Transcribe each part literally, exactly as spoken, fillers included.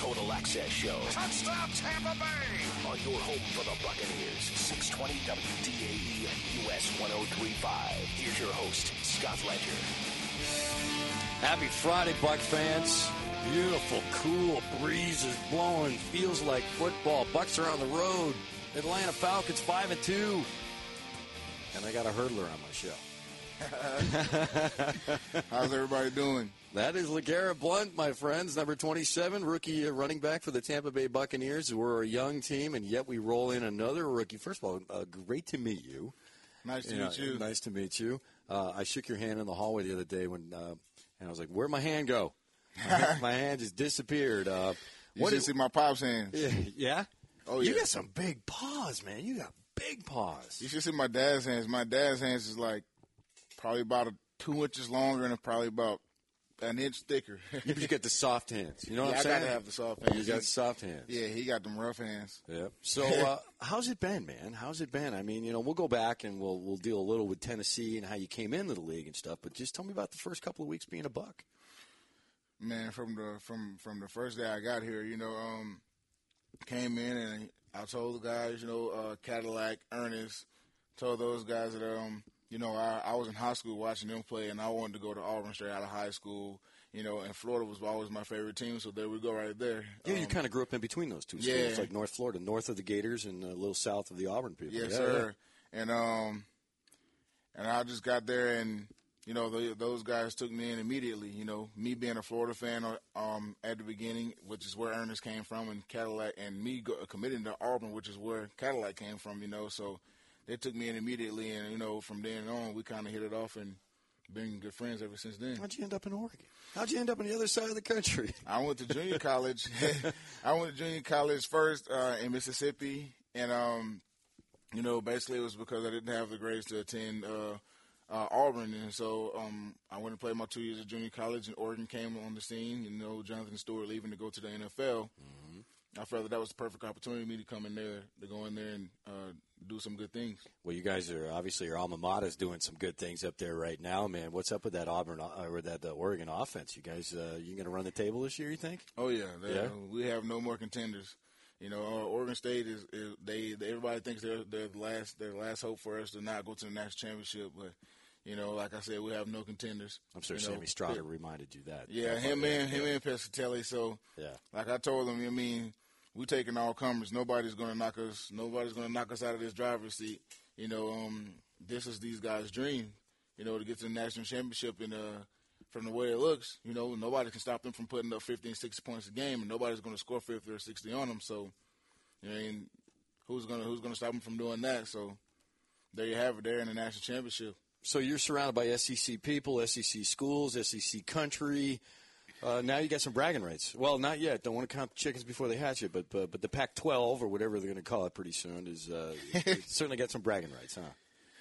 Total Access Show. Touchdown, Tampa Bay! On your home for the Buccaneers, six twenty W D A E and U S one oh three point five. Here's your host, Scott Ledger. Happy Friday, Buck fans. Beautiful, cool breeze is blowing. Feels like football. Bucks are on the road. Atlanta Falcons five and two. And I got a hurdler on my show. How's everybody doing? That is LeGarrette Blount, my friends, number twenty-seven, rookie running back for the Tampa Bay Buccaneers. We're a young team, and yet we roll in another rookie. First of all, uh, great to meet you. Nice to you meet know, you. Nice to meet you. Uh, I shook your hand in the hallway the other day, when, uh, and I was like, where'd my hand go? My, my hand just disappeared. Uh, you what should is, see my pop's hands. Yeah? Oh, you yeah. got some big paws, man. You got big paws. You should see my dad's hands. My dad's hands is like probably about a, two inches longer and probably about an inch thicker. You just get the soft hands. You know what yeah, I'm saying? I got to have the soft hands. You got soft hands. Yeah, he got them rough hands. Yep. So uh, how's it been, man? How's it been? I mean, you know, we'll go back and we'll we'll deal a little with Tennessee and how you came into the league and stuff, but just tell me about the first couple of weeks being a Buck. Man, from the from from the first day I got here, you know, um, came in and I told the guys, you know, uh, Cadillac, Ernest, told those guys that, um, you know, I, I was in high school watching them play, and I wanted to go to Auburn straight out of high school, you know, and Florida was always my favorite team, so there we go right there. Yeah, you Um, kind of grew up in between those two schools, yeah. like North Florida, north of the Gators and a little south of the Auburn people. Yes, yeah, sir. And um, and I just got there, and you know, the, those guys took me in immediately. You know, me being a Florida fan um at the beginning, which is where Ernest came from, and Cadillac, and me go, committing to Auburn, which is where Cadillac came from. You know, so they took me in immediately, and you know, from then on, we kind of hit it off and been good friends ever since then. How'd you end up in Oregon? How'd you end up on the other side of the country? I went to junior college. I went to junior college first uh, in Mississippi, and um, you know, basically it was because I didn't have the grades to attend uh, uh, Auburn, and so um, I went and played my two years of junior college, and Oregon came on the scene. You know, Jonathan Stewart leaving to go to the N F L. Mm-hmm. I felt that that was the perfect opportunity for me to come in there, to go in there and uh, do some good things. Well, you guys are obviously your alma mater is doing some good things up there right now, man. What's up with that Auburn uh, or that uh, Oregon offense? You guys, uh, you going to run the table this year? You think? Oh yeah, they, yeah. We have no more contenders. You know, uh, Oregon State is, is they, they. Everybody thinks they're they're the last their last hope for us to not go to the national championship, but. You know, like I said, we have no contenders. I'm sure you Sammy know, Strada but, reminded you that. Yeah, him and him and Pescatelli. So, yeah. like I told him, I mean, we taking all comers. Nobody's going to knock us. Nobody's going to knock us out of this driver's seat. You know, um, this is these guys' dream. You know, to get to the national championship, and uh, from the way it looks, you know, nobody can stop them from putting up fifty and sixty points a game, and nobody's going to score fifty or sixty on them. So, I mean, who's going to who's going to stop them from doing that? So, there you have it. They're in the national championship. So you're surrounded by S E C people, S E C schools, S E C country. Uh, now you got some bragging rights. Well, not yet. Don't want to count the chickens before they hatch it, but but, but the Pac twelve or whatever they're going to call it pretty soon is uh, certainly got some bragging rights, huh?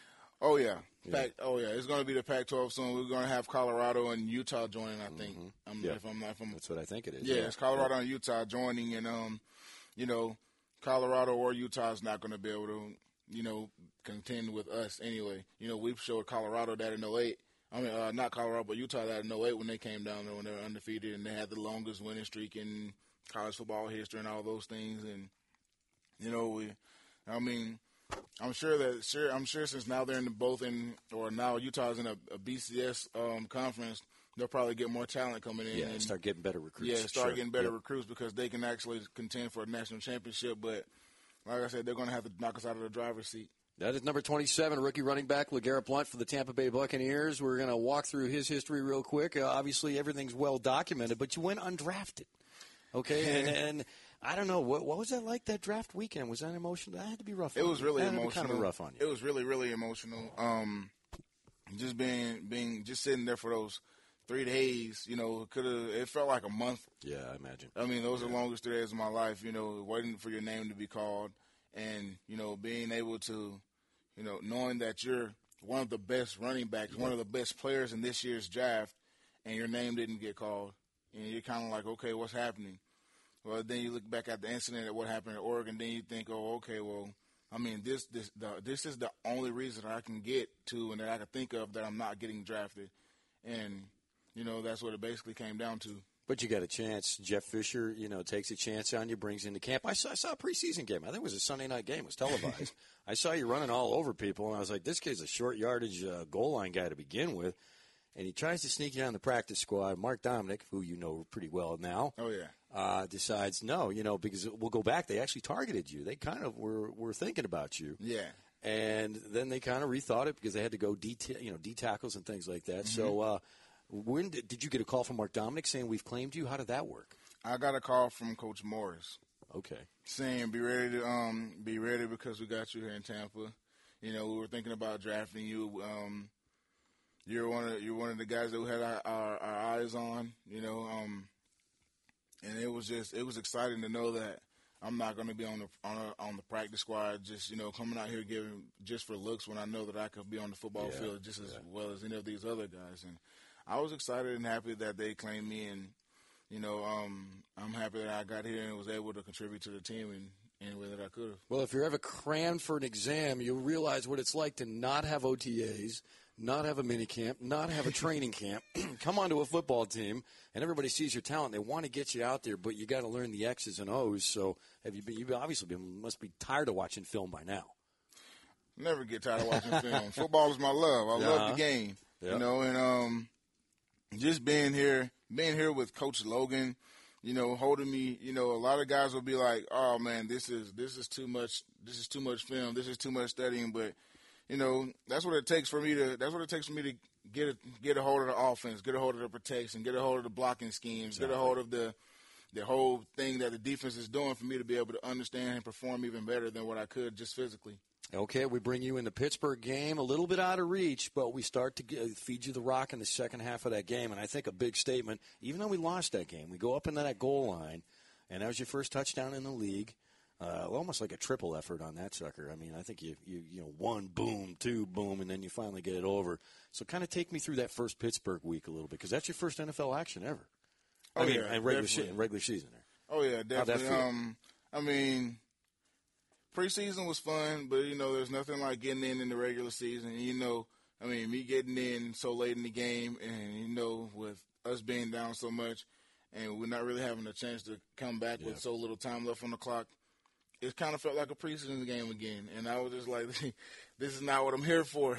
Oh yeah, yeah. Pac, oh yeah. It's going to be the Pac twelve soon. We're going to have Colorado and Utah joining. I think. Mm-hmm. I'm, yeah. If I'm not, if I'm, that's what I think it is. Yeah, yeah. it's Colorado yeah. and Utah joining, and um, you know, Colorado or Utah is not going to be able to. You know, contend with us anyway. You know, we showed Colorado that in oh eight. I mean, uh, not Colorado, but Utah that in oh eight when they came down there when they were undefeated and they had the longest winning streak in college football history and all those things. And you know, we, I mean, I'm sure that sure I'm sure since now they're in the, both in or now Utah's in a, a B C S um, conference, they'll probably get more talent coming in. Yeah, and start getting better recruits. Yeah, start sure. getting better yep. recruits because they can actually contend for a national championship, but. Like I said, they're going to have to knock us out of the driver's seat. That is number twenty-seven, rookie running back LeGarrette Blount for the Tampa Bay Buccaneers. We're going to walk through his history real quick. Uh, obviously, everything's well documented, but you went undrafted. Okay, and, and I don't know, what, what was that like, that draft weekend? Was that emotional? That had to be rough on you. It was you. really that emotional. Kind of rough on you. It was really, really emotional. Um, just being, being, just sitting there for those three days, you know, could have. It felt like a month. Yeah, I imagine. I mean, those yeah. are the longest three days of my life. You know, waiting for your name to be called, and you know, being able to, you know, knowing that you're one of the best running backs, yeah. one of the best players in this year's draft, and your name didn't get called, and you're kind of like, okay, what's happening? Well, then you look back at the incident at what happened in Oregon, then you think, oh, okay, well, I mean, this this the, this is the only reason I can get to and that I can think of that I'm not getting drafted, and. You know, that's what it basically came down to. But you got a chance. Jeff Fisher, you know, takes a chance on you, brings you into camp. I saw, I saw a preseason game. I think it was a Sunday night game. It was televised. I saw you running all over people, and I was like, this kid's a short yardage uh, goal line guy to begin with. And he tries to sneak you on the practice squad. Mark Dominic, who you know pretty well now, oh yeah, uh, decides no, you know, because we'll go back. They actually targeted you. They kind of were were thinking about you. yeah. And then they kind of rethought it because they had to go D, you know, D tackles and things like that. Mm-hmm. So. Uh, When did, did you get a call from Mark Dominic saying we've claimed you? How did that work? I got a call from Coach Morris. Okay. Saying be ready to um be ready because we got you here in Tampa. You know, we were thinking about drafting you. Um, you're one of you're one of the guys that we had our, our, our eyes on. You know, um, and it was just it was exciting to know that I'm not going to be on the on, a, on the practice squad. Just you know, coming out here giving just for looks when I know that I could be on the football yeah. field just as yeah. well as any of these other guys. And I was excited and happy that they claimed me, and you know, um, I'm happy that I got here and was able to contribute to the team in any way that I could have. Well, if you're ever crammed for an exam, you'll realize what it's like to not have O T As, not have a mini camp, not have a training camp, come onto a football team, and everybody sees your talent. They want to get you out there, but you got to learn the X's and O's. So, have you been? You obviously been, must be tired of watching film by now. Never get tired of watching film. Football is my love. I uh-huh. love the game. Yep. You know, and um. Just being here, being here with Coach Logan, you know, holding me, you know, a lot of guys will be like, "Oh man, this is this is too much. This is too much film. This is too much studying." But, you know, that's what it takes for me to. That's what it takes for me to get a, get a hold of the offense, get a hold of the protection, get a hold of the blocking schemes, exactly. get a hold of the the whole thing that the defense is doing for me to be able to understand and perform even better than what I could just physically. Okay, we bring you in the Pittsburgh game, a little bit out of reach, but we start to get, feed you the rock in the second half of that game. And I think a big statement, even though we lost that game, we go up into that goal line, and that was your first touchdown in the league. Uh, almost like a triple effort on that sucker. I mean, I think you, you, you know, one, boom, two, boom, and then you finally get it over. So kind of take me through that first Pittsburgh week a little bit, because that's your first N F L action ever. Oh, I mean, yeah, and regular, se- regular season there. Oh, yeah, definitely. How'd that feel? Um, I mean... Preseason was fun, but, you know, there's nothing like getting in in the regular season. You know, I mean, me getting in so late in the game and, you know, with us being down so much and we're not really having a chance to come back yeah. with so little time left on the clock, it kind of felt like a preseason game again. And I was just like, this is not what I'm here for.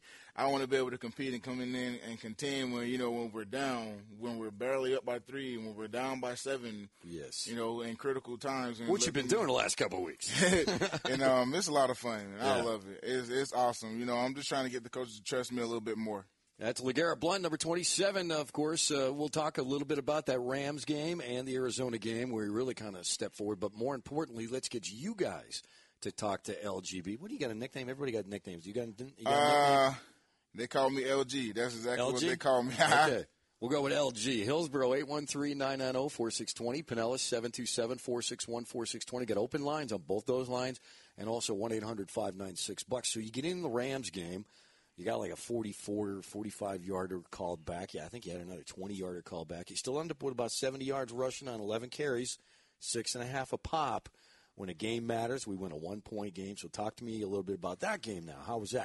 I want to be able to compete and come in and contend when, you know, when we're down, when we're barely up by three, when we're down by seven. Yes. You know, in critical times. And what you've been doing the last couple of weeks. and um, it's a lot of fun. Yeah. I love it. It's, it's awesome. You know, I'm just trying to get the coaches to trust me a little bit more. That's LeGarrette Blunt, number twenty-seven, of course. Uh, we'll talk a little bit about that Rams game and the Arizona game where he really kind of stepped forward. But more importantly, let's get you guys to talk to L G B. What do you got, a nickname? Everybody got nicknames. You got, you got a uh, nickname? They call me L G. That's exactly L G? what they call me. Okay. We'll go with L G. Hillsboro, eight one three, nine nine zero, four six two zero. Pinellas, seven two seven, four six one, four six two zero. Got open lines on both those lines and also one eight hundred, five nine six, bucks. So you get in the Rams game. You got like a forty-four, forty-five-yarder called back. Yeah, I think you had another twenty-yarder called back. You still end up with about seventy yards rushing on eleven carries, six and a half a pop. When a game matters, we win a one-point game. So talk to me a little bit about that game now. How was that?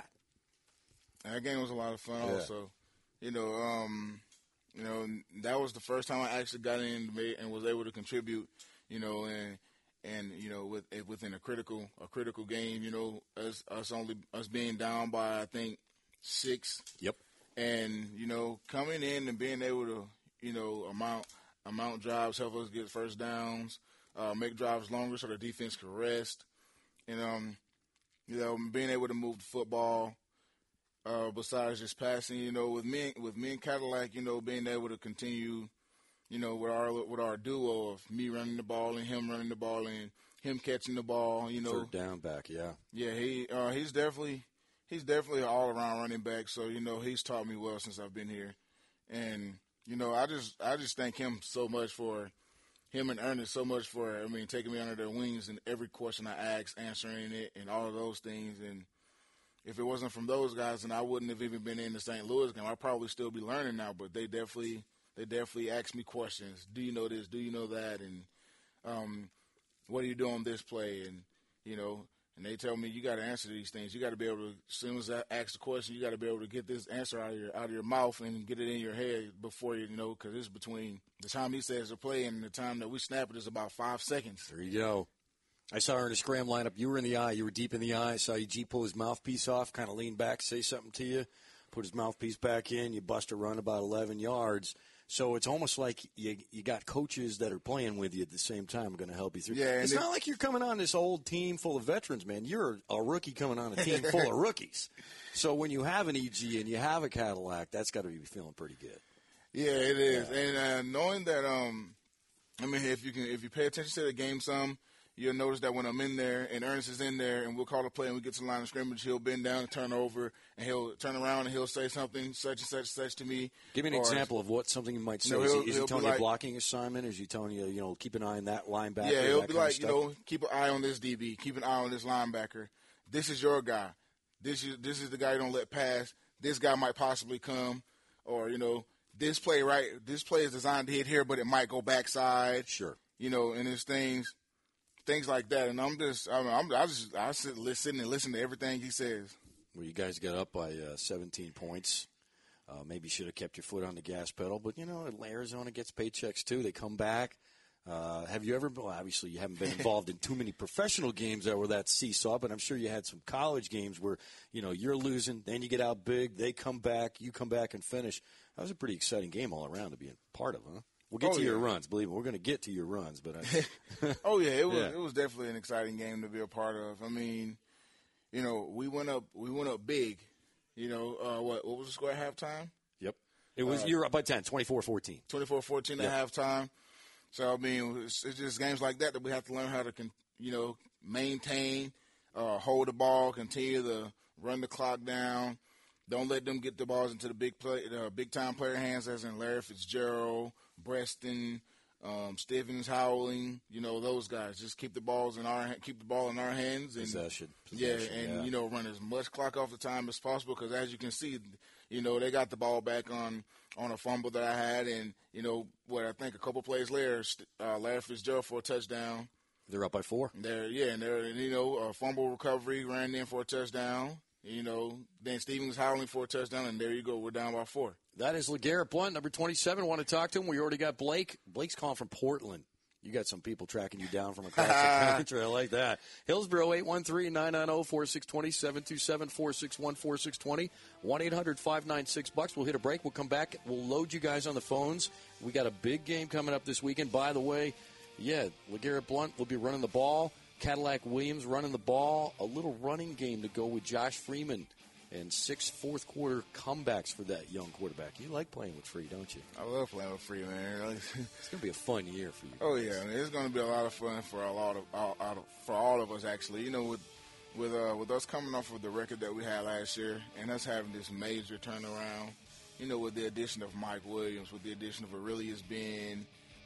That game was a lot of fun yeah. also. You know, um, you know, that was the first time I actually got in and was able to contribute, you know, and and you know, with within a critical a critical game, you know, us us only us being down by I think six. Yep. And, you know, coming in and being able to, you know, amount amount drives, help us get first downs, uh, make drives longer so the defense can rest. And, um, you know, being able to move the football, uh, besides just passing, you know, with me, with me and Cadillac, you know, being able to continue, you know, with our with our duo of me running the ball and him running the ball and him catching the ball, you know. Third down back, yeah. Yeah, he uh, he's definitely he's definitely an all-around running back. So, you know, he's taught me well since I've been here. And, you know, I just I just thank him so much for him and Ernest so much for, I mean, taking me under their wings and every question I asked, answering it and all of those things. And if it wasn't from those guys, then I wouldn't have even been in the Saint Louis game. I'd probably still be learning now, but they definitely they definitely asked me questions. Do you know this? Do you know that? And um, what do you do on this play? And, you know, And they tell me you got to answer these things. You got to be able to, as soon as I ask the question, you got to be able to get this answer out of your out of your mouth and get it in your head before you, you know, because it's between the time he says to play and the time that we snap it is about five seconds. There you go. I saw her in a scram lineup. You were in the eye. You were deep in the eye. I saw you G pull his mouthpiece off, kind of lean back, say something to you, put his mouthpiece back in. You bust a run about eleven yards. So it's almost like you you got coaches that are playing with you at the same time going to help you through. Yeah, it's it, not like you're coming on this old team full of veterans, man. You're a rookie coming on a team full of rookies. So when you have an E G and you have a Cadillac, that's got to be feeling pretty good. Yeah, it is. Yeah. And uh, knowing that, um, I mean, if you can, if you pay attention to the game some, you'll notice that when I'm in there and Ernest is in there and we'll call a play and we get to the line of scrimmage, he'll bend down and turn over and he'll turn around and he'll say something such and such and such to me. Give me an or, example of what something you might say. No, is he'll, he, is he'll he telling be you like, a blocking assignment? Or is he telling you, you know, keep an eye on that linebacker? Yeah, he'll that be kind like, of you know, keep an eye on this D B, keep an eye on this linebacker. This is your guy. This is this is the guy you don't let pass. This guy might possibly come, or you know, this play right. This play is designed to hit here, but it might go backside. Sure. You know, and there's things. Things like that, and I'm just, I'm, I'm I just, I sit listening and listen to everything he says. Well, you guys got up by uh, seventeen points. Uh, maybe you should have kept your foot on the gas pedal, but you know, Arizona gets paychecks too. They come back. Uh, have you ever? Well, obviously, you haven't been involved in too many professional games that were that seesaw, but I'm sure you had some college games where you know you're losing, then you get out big, they come back, you come back and finish. That was a pretty exciting game all around to be a part of, huh? We'll get oh, to yeah. your runs. Believe me, we're going to get to your runs. But I, oh yeah, it was yeah. it was definitely an exciting game to be a part of. I mean, you know, we went up we went up big. You know, uh, what what was the score at halftime? Yep, it was. Uh, you're up by ten, twenty-four fourteen. twenty-four fourteen yep. at halftime. So I mean, it's, it's just games like that that we have to learn how to, con- you know, maintain, uh, hold the ball, continue to run the clock down. Don't let them get the balls into the big play, uh, big time player hands, as in Larry Fitzgerald, Breston, um, Stevens, Howling. You know those guys. Just keep the balls in our keep the ball in our hands and possession. Yeah, possession, and yeah. you know run as much clock off the time as possible because as you can see, you know they got the ball back on on a fumble that I had, and you know what I think a couple plays later, uh, Larry Fitzgerald for a touchdown. They're up by four. They're yeah, and they're and, you know a fumble recovery ran in for a touchdown. You know, then Stevens howling for a touchdown, and there you go. We're down by four. That is LeGarrette Blount, number twenty-seven. Want to talk to him? We already got Blake. Blake's calling from Portland. You got some people tracking you down from across the country. I like that. Hillsboro, eight one three, nine nine zero, four six two zero, seven two seven, four six one, four six two zero, one eight hundred, five nine six, bucks. We'll hit a break. We'll come back. We'll load you guys on the phones. We got a big game coming up this weekend. By the way, yeah, LeGarrette Blount will be running the ball. Cadillac Williams running the ball. A little running game to go with Josh Freeman. And six fourth-quarter comebacks for that young quarterback. You like playing with Free, don't you? I love playing with Free, man. It's going to be a fun year for you. Oh yeah, I mean, it's going to be a lot of fun for a lot of, all, out of for all of us. Actually, you know, with with uh, with us coming off of the record that we had last year, and us having this major turnaround, you know, with the addition of Mike Williams, with the addition of Aurelius Ben,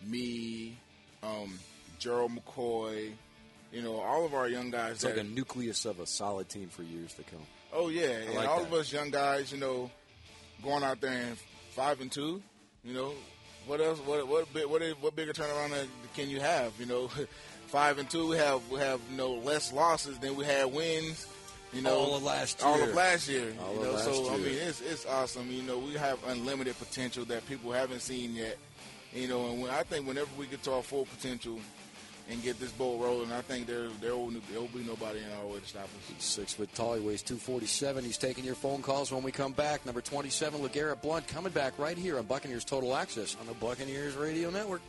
me, um, Gerald McCoy, you know, all of our young guys. It's that, like a nucleus of a solid team for years to come. Oh yeah, and like all that. of us young guys, you know, going out there and five and two, you know, what else? What what big, what what bigger turnaround can you have? You know, five and two, we have we have you know less losses than we had wins. You know, all of last year. All of last year. All you of know, last so year. I mean, it's it's awesome. You know, we have unlimited potential that people haven't seen yet. You know, and when, I think whenever we get to our full potential and get this boat rolling, I think there there will, there will be nobody in our way to stop us. He's six foot tall. He weighs two forty-seven. He's taking your phone calls when we come back. Number twenty-seven, LeGarrette Blount, coming back right here on Buccaneers Total Access on the Buccaneers Radio Network.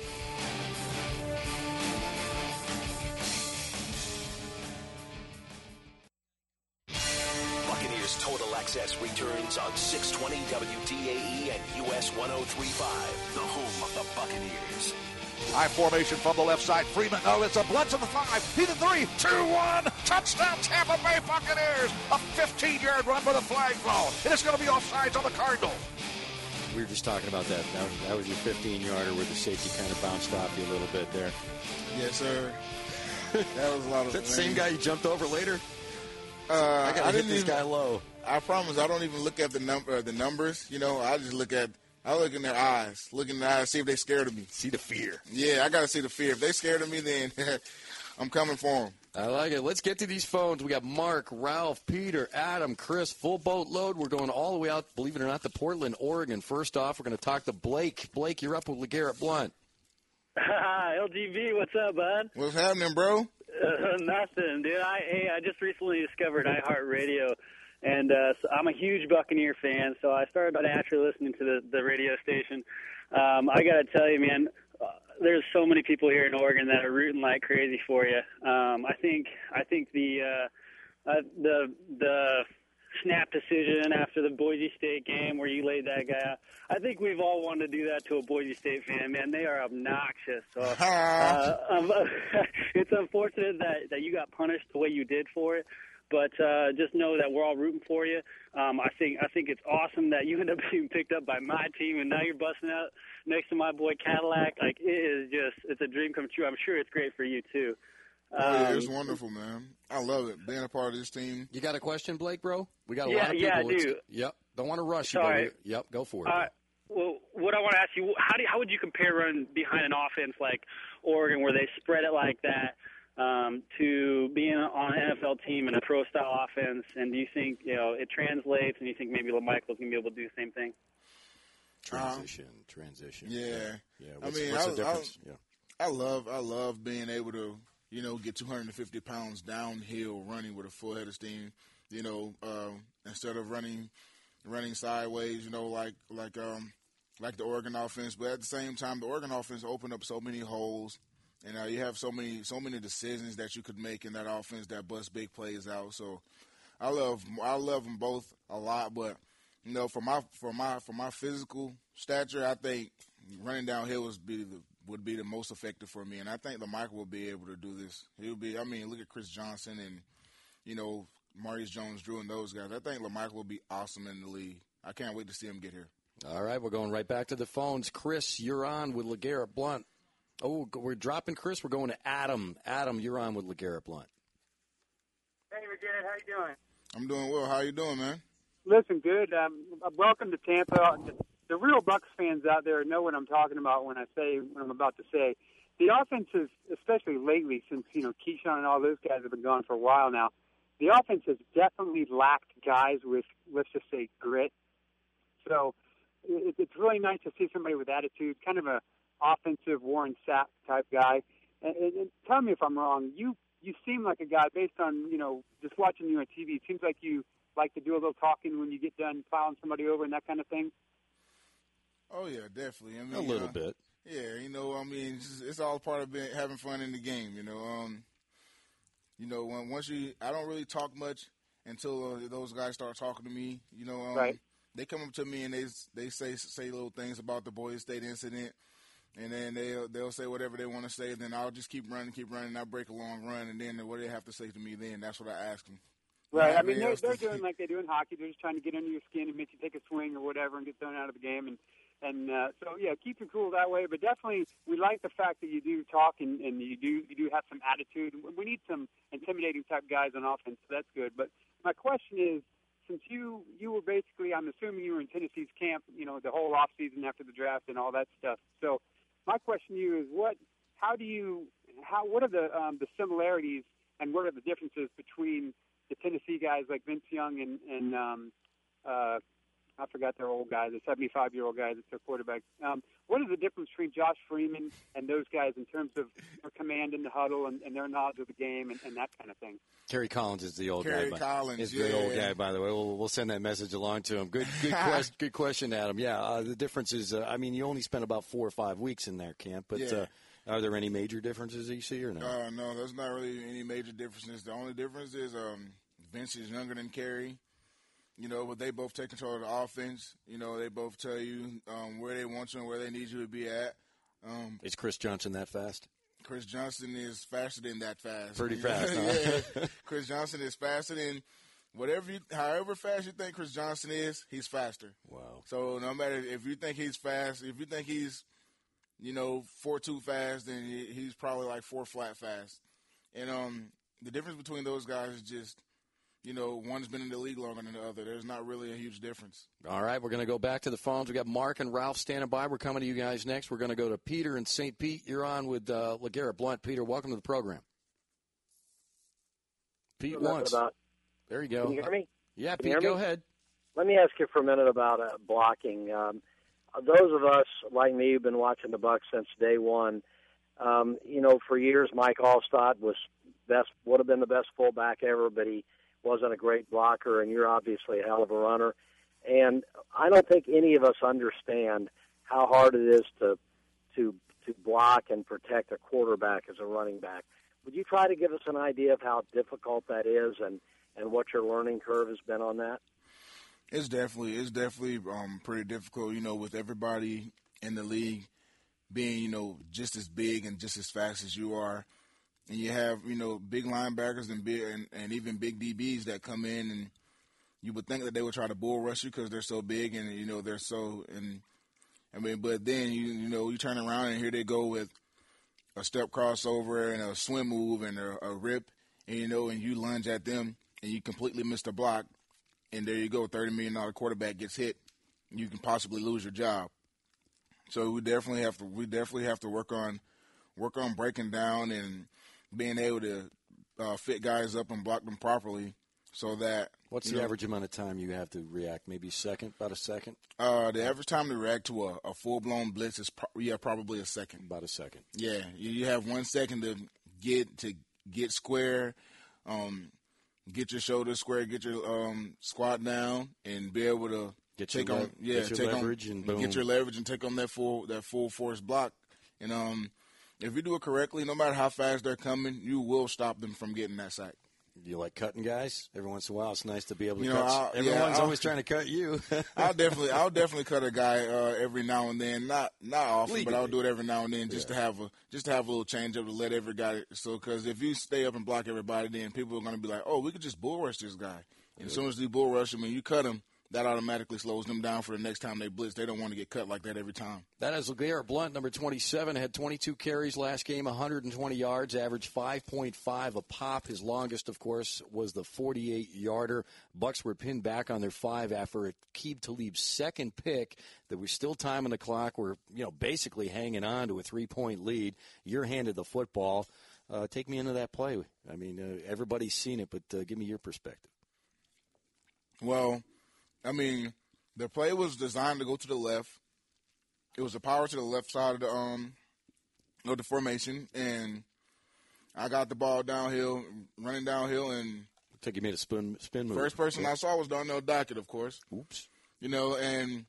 Buccaneers Total Access returns on six twenty W D A E and U S one oh three point five, the home of the Buccaneers. High formation from the left side. Freeman, oh, it's a blitz of the five. He the three, two, one. Touchdown, Tampa Bay Buccaneers. A fifteen-yard run with a flag thrown. And it's going to be offsides on the Cardinals. We were just talking about that. That was, that was your fifteen-yarder where the safety kind of bounced off you a little bit there. Yes, sir. That was a lot of. Is that the same guy you jumped over later? Uh, I got to I hit didn't this even, guy low. I promise. I don't even look at the number, uh, the numbers. You know, I just look at. I look in their eyes, look in their eyes, see if they're scared of me. See the fear. Yeah, I got to see the fear. If they're scared of me, then I'm coming for him. I like it. Let's get to these phones. We got Mark, Ralph, Peter, Adam, Chris, full boat load. We're going all the way out, believe it or not, to Portland, Oregon. First off, we're going to talk to Blake. Blake, you're up with LeGarrette Blunt. L G B, what's up, bud? What's happening, bro? Uh, nothing, dude. I hey, I just recently discovered iHeartRadio, and uh, so I'm a huge Buccaneer fan, so I started naturally listening to the, the radio station. Um, I got to tell you, man, uh, there's so many people here in Oregon that are rooting like crazy for you. Um, I think I think the uh, uh, the the snap decision after the Boise State game where you laid that guy out, I think we've all wanted to do that to a Boise State fan, man. They are obnoxious. So, uh, um, it's unfortunate that, that you got punished the way you did for it, but uh, just know that we're all rooting for you. Um, I think I think it's awesome that you end up being picked up by my team, and now you're busting out next to my boy Cadillac. Like, it is just, it's a dream come true. I'm sure it's great for you, too. Um, oh, yeah, it's wonderful, man. I love it, being a part of this team. You got a question, Blake, bro? We got a yeah, lot of people. Yeah, I do. Yep. Don't want to rush Sorry. you, but yep, go for it. Uh, well, what I want to ask you, how do you, how would you compare running behind an offense like Oregon where they spread it like that um, to being on an N F L team and a pro-style offense? And do you think, you know, it translates, and you think maybe LaMichael's going to be able to do the same thing? Transition, um, transition. Yeah. Yeah. I What's, mean, what's I, the difference? I, yeah. I love, I love being able to, you know, get two hundred fifty pounds downhill running with a full head of steam, you know, uh, instead of running running sideways, you know, like like um, like the Oregon offense. But at the same time, the Oregon offense opened up so many holes, and uh, you have so many so many decisions that you could make in that offense that bust big plays out. So I love I love them both a lot, but you know, for my for my for my physical stature, I think running downhill would be the would be the most effective for me, and I think LaMichael will be able to do this. He'll be. I mean, look at Chris Johnson and you know Maurice Jones-Drew and those guys. I think LaMichael will be awesome in the league. I can't wait to see him get here. All right, we're going right back to the phones. Chris, you're on with LeGarrette Blunt. Oh, we're dropping Chris. We're going to Adam. Adam, you're on with LeGarrette Blunt. Hey, LeGarrette, how you doing? I'm doing well. How you doing, man? Listen, good. Um, welcome to Tampa. The real Bucs fans out there know what I'm talking about when I say what I'm about to say. The offense is, especially lately, since you know Keyshawn and all those guys have been gone for a while now, the offense has definitely lacked guys with, let's just say, grit. So it, it's really nice to see somebody with attitude, kind of a offensive Warren Sapp type guy. And, and, and tell me if I'm wrong. You you seem like a guy based on you know just watching you on T V. It seems like you like to do a little talking when you get done plowing somebody over and that kind of thing. Oh, yeah, definitely. I mean, a little uh, bit. Yeah, you know, I mean, it's, just, it's all part of being, having fun in the game, you know. Um, you know, when, once you – I don't really talk much until uh, those guys start talking to me, you know. Um, right. They come up to me and they they say say little things about the Boise State incident, and then they'll, they'll say whatever they want to say. Then I'll just keep running, keep running. I break a long run, and then what do they have to say to me then? That's what I ask them. Right. I mean, they're, they're doing like they do in hockey. They're just trying to get under your skin and make you take a swing or whatever and get thrown out of the game. And, and uh, so, yeah, keep it cool that way. But definitely we like the fact that you do talk and, and you do you do have some attitude. We need some intimidating type guys on offense, so that's good. But my question is, since you, you were basically, I'm assuming you were in Tennessee's camp, you know, the whole off season after the draft and all that stuff. So my question to you is what, how do you, how, what are the um, the similarities and what are the differences between the Tennessee guys like Vince Young and, and um, uh, I forgot their old guy, the seventy-five-year-old guy that's their quarterback. Um, what is the difference between Josh Freeman and those guys in terms of their command in the huddle and, and their knowledge of the game and, and that kind of thing? Kerry Collins is the old Kerry guy. Collins, is yeah. the old guy, by the way. We'll, we'll send that message along to him. Good, good, quest, good question, Adam. Yeah, uh, the difference is, uh, I mean, you only spent about four or five weeks in their camp, but yeah. uh, are there any major differences that you see or no? Uh, no, there's not really any major differences. The only difference is um, Vince is younger than Kerry. You know, but they both take control of the offense. You know, they both tell you um, where they want you and where they need you to be at. Um, is Chris Johnson that fast? Chris Johnson is faster than that fast. Pretty fast, huh? Yeah. Chris Johnson is faster than whatever you, however fast you think Chris Johnson is, he's faster. Wow. So no matter if you think he's fast, if you think he's, you know, four two fast, then he, he's probably like four flat fast. And um, the difference between those guys is just, you know, one's been in the league longer than the other. There's not really a huge difference. All right, we're going to go back to the phones. We got Mark and Ralph standing by. We're coming to you guys next. We're going to go to Peter in Saint Pete. You're on with uh, LeGarrette Blunt. Peter, welcome to the program. Pete once. About, there you go. Can you hear me? Yeah, can Pete, go me? ahead. Let me ask you for a minute about uh, blocking. Um, those of us like me who've been watching the Bucs since day one, um, you know, for years Mike Alstott was best, would have been the best fullback ever, but he wasn't a great blocker, and you're obviously a hell of a runner. And I don't think any of us understand how hard it is to to to block and protect a quarterback as a running back. Would you try to give us an idea of how difficult that is and, and what your learning curve has been on that? It's definitely it's definitely um, pretty difficult, you know, with everybody in the league being, you know, just as big and just as fast as you are. And you have, you know, big linebackers and big and, and even big D Bs that come in, and you would think that they would try to bull rush you because they're so big and, you know, they're so – and I mean, but then, you you know, you turn around and here they go with a step crossover and a swim move and a, a rip, and, you know, and you lunge at them and you completely miss the block, and there you go, thirty million dollars quarterback gets hit, and you can possibly lose your job. So we definitely have to we definitely have to work on work on breaking down and being able to uh, fit guys up and block them properly so that What's the know, average amount of time you have to react? Maybe a second, about a second? Uh, the average time to react to a, a full-blown blitz is pro- yeah, probably a second. About a second. Yeah, you, you have one second to get to get square, um, get your shoulders square, get your um, squat down, and be able to get take your on le- yeah, get your take leverage on, and boom. get your leverage and take on that full that full force block. And um, if you do it correctly, no matter how fast they're coming, you will stop them from getting that sack. Do you like cutting guys? Every once in a while, it's nice to be able to you cut. Know, I'll, Everyone's yeah, always trying to cut you. I'll definitely, I'll definitely cut a guy uh, every now and then. Not, not often, Legally. but I'll do it every now and then just Yeah. to have a, just to have a little change up to let every guy. So, because if you stay up and block everybody, then people are going to be like, oh, we could just bull rush this guy. And yeah. as soon as you bull rush him and you cut him, that automatically slows them down for the next time they blitz. They don't want to get cut like that every time. That is LeGarrette Blount, number twenty-seven, had twenty-two carries last game, one hundred twenty yards, averaged five point five a pop. His longest, of course, was the forty-eight-yarder. Bucs were pinned back on their five after Aqib Talib's second pick. There was still time on the clock. We're, you know, basically hanging on to a three-point lead. You're handed the football. Uh, take me into that play. I mean, uh, everybody's seen it, but uh, give me your perspective. Well, I mean, the play was designed to go to the left. It was a power to the left side of the um of the formation, and I got the ball downhill, running downhill, and took you made a spin spin move. First person Oops. I saw was Darnell Dockett, of course. Oops. You know, and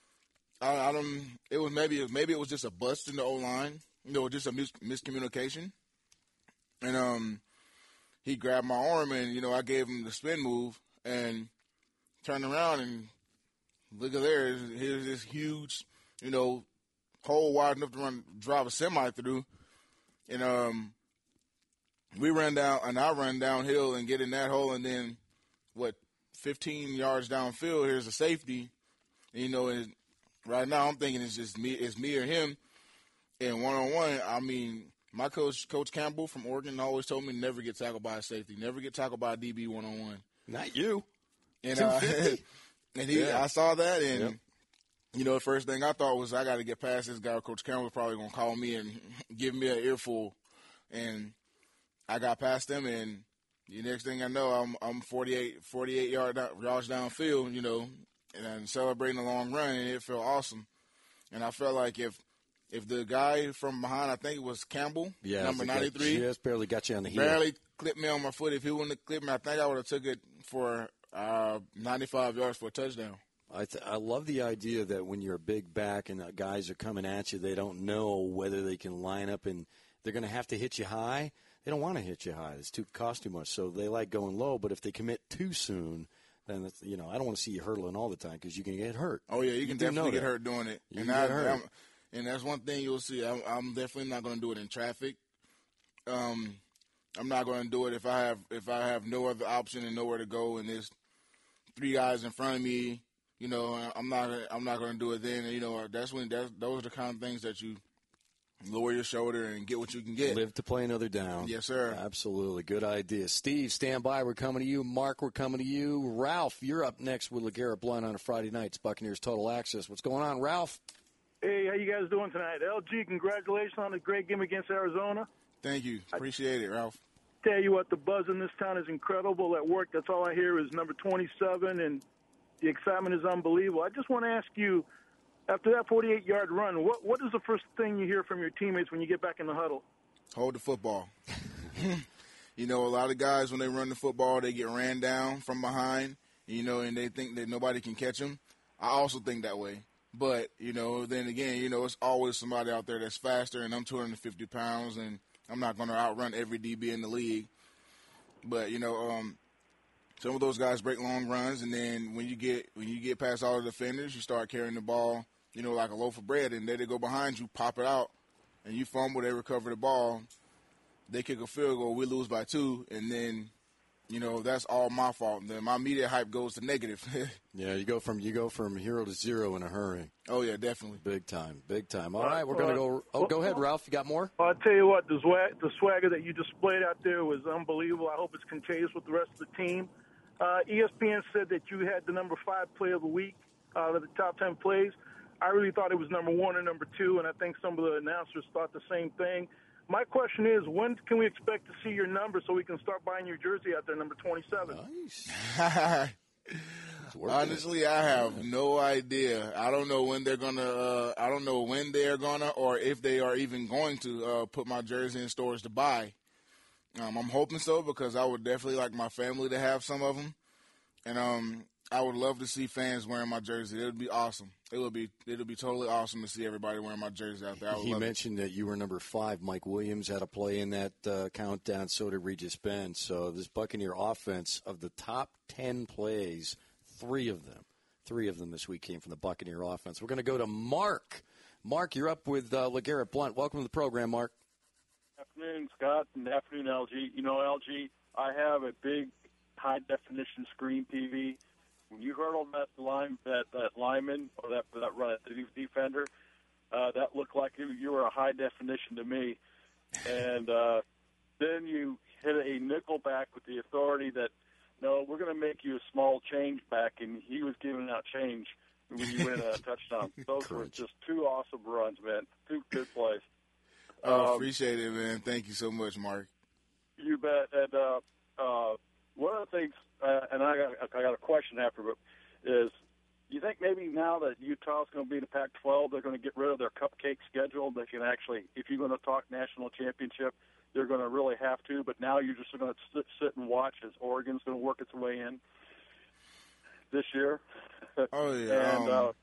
I, I don't. It was maybe maybe it was just a bust in the O line. You know, just a mis- miscommunication, and um, he grabbed my arm, and you know, I gave him the spin move, and turned around and look at there. Here's this huge, you know, hole wide enough to run drive a semi through. And um, we ran down, and I run downhill and get in that hole, and then what, fifteen yards downfield, here's a safety. And, you know, and right now I'm thinking it's just me, it's me or him. And one on one, I mean, my coach, Coach Campbell from Oregon, always told me never get tackled by a safety, never get tackled by a D B one on one. Not you. And, uh, and he, yeah. I saw that, and, yep. you know, the first thing I thought was I got to get past this guy. Coach Campbell was probably going to call me and give me an earful. And I got past him, and the next thing I know, I'm I'm forty-eight, forty-eight yard down, yards downfield, you know, and I'm celebrating a long run, and it felt awesome. And I felt like if if the guy from behind, I think it was Campbell, yeah, number ninety-three. Just barely got you on the heel. Barely clipped me on my foot. If he wouldn't have clipped me, I think I would have took it for uh, ninety-five yards for a touchdown. I th- I love the idea that when you're a big back and uh, guys are coming at you, they don't know whether they can line up and they're going to have to hit you high. They don't want to hit you high. It's too cost too much. So they like going low. But if they commit too soon, then it's, you know I don't want to see you hurtling all the time because you can get hurt. Oh yeah, you, you can definitely get hurt doing it. You and can I, get hurt. I'm, and that's one thing you'll see. I'm, I'm definitely not going to do it in traffic. Um, I'm not going to do it if I have if I have no other option and nowhere to go, and there's three guys in front of me. You know, I'm not I'm not going to do it then. You know, that's when that's, those are the kind of things that you lower your shoulder and get what you can get. Live to play another down. Yes, sir. Absolutely. Good idea. Steve, stand by. We're coming to you. Mark, we're coming to you. Ralph, you're up next with LeGarrette Blount on a Friday night. It's Buccaneers Total Access. What's going on, Ralph? Hey, how you guys doing tonight? L G, congratulations on the great game against Arizona. Thank you. Appreciate it, Ralph. tell you what, the buzz in this town is incredible. At work, that's all I hear is number twenty-seven, and the excitement is unbelievable. I just want to ask you, after that forty-eight-yard run, what what is the first thing you hear from your teammates when you get back in the huddle? Hold the football. You know, a lot of guys, when they run the football, they get ran down from behind, you know, and they think that nobody can catch them. I also think that way. But, you know, then again, you know, it's always somebody out there that's faster, and I'm two hundred fifty pounds, and I'm not going to outrun every D B in the league. But, you know, um, some of those guys break long runs, and then when you get when you get past all the defenders, you start carrying the ball, you know, like a loaf of bread, and there they go behind you, pop it out, and you fumble, they recover the ball. They kick a field goal, we lose by two, and then, you know, that's all my fault. And then my media hype goes to negative. Yeah, you go from you go from hero to zero in a hurry. Oh, yeah, definitely. Big time, big time. All right, we're going to go. Oh, go ahead, Ralph. You got more? Well, I'll tell you what, the, swag, the swagger that you displayed out there was unbelievable. I hope it's contagious with the rest of the team. Uh, E S P N said that you had the number five play of the week out of the top ten plays. I really thought it was number one or number two, and I think some of the announcers thought the same thing. My question is, when can we expect to see your number so we can start buying your jersey out there, number twenty-seven? Nice. Honestly, I have no idea. I don't know when they're gonna. Uh, I don't know when they are gonna, or if they are even going to uh, put my jersey in stores to buy. Um, I'm hoping so, because I would definitely like my family to have some of them, and um, I would love to see fans wearing my jersey. It would be awesome. It would be. It would be totally awesome to see everybody wearing my jersey out there. I would he love mentioned it. that you were number five. Mike Williams had a play in that uh, countdown. So did Regis Ben. So this Buccaneer offense, of the top ten plays, three of them, three of them this week came from the Buccaneer offense. We're going to go to Mark. Mark, you're up with uh, LeGarrette Blunt. Welcome to the program, Mark. Afternoon, Scott, and afternoon, L G. You know, L G, I have a big high-definition screen T V. When you hurdled that line, that, that lineman or that that run defender, uh, that looked like you, you were a high definition to me. And uh, then you hit a nickel back with the authority that, no, we're going to make you a small change back, and he was giving out change when you win a touchdown. Those were just two awesome runs, man. Two good plays. Oh, Um, appreciate it, man. Thank you so much, Mark. You bet. And uh, uh, one of the things, uh, and I got, I got a question after, but is you think maybe now that Utah's going to be in the Pac twelve, they're going to get rid of their cupcake schedule? They can actually, if you're going to talk national championship, they're going to really have to. But now you're just going to sit, sit and watch as Oregon's going to work its way in this year. Oh yeah. and um, uh,